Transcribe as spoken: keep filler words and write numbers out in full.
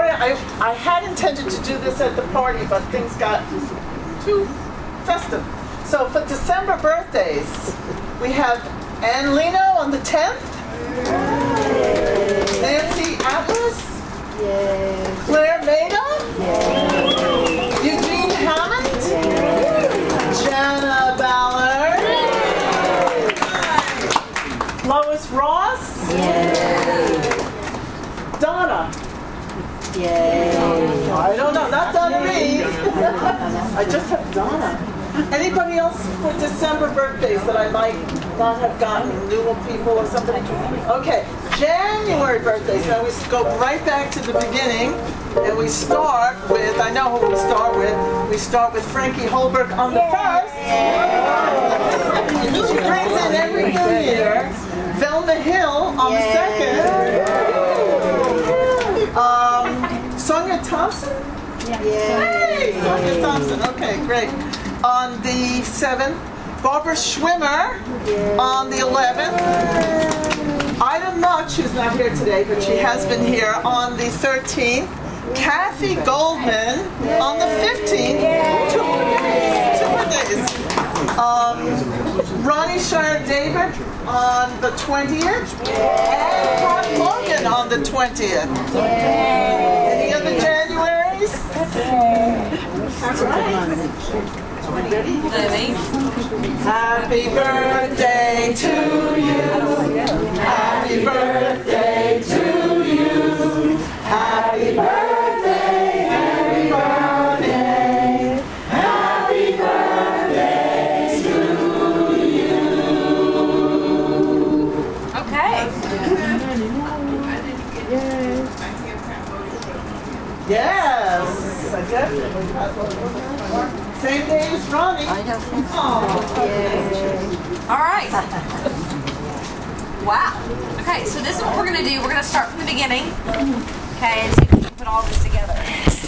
January, I, I had intended to do this at the party, but things got too festive. So for December birthdays, we have Ann Leno on the tenth, Nancy Atlas, Claire Maida, Eugene Hammond, Jana Ballard, Lois Ross, Donna. Yay. I don't know, not Donna Reed. I just have Donna. Anybody else for December birthdays that I might not have gotten? New people or something? Okay, January birthdays. Now we go right back to the beginning, and we start with, I know who we start with. We start with Frankie Holbrook on the first. She brings in every new year. Velma Hill on the second. Um, Sonia Thompson? Hey, Sonia Thompson. Okay, great. On the seventh, Barbara Schwimmer on the eleventh. Ida Much, who's not here today, but she has been here on the thirteenth. Kathy Goldman on the fifteenth. Two birthdays. Two birthdays. Um, Ronnie Shire David on the twentieth. And Pat Logan on the twentieth. Any other Januaries? Happy birthday to you. Happy birthday to you. Happy birthday, happy birthday. Happy birthday to you. Okay. Yes. I definitely. Same day as Ronnie. I don't think so. Oh, All right. Wow. Okay, so this is what we're going to do. We're going to start from the beginning. Okay, and see if we can put all this together.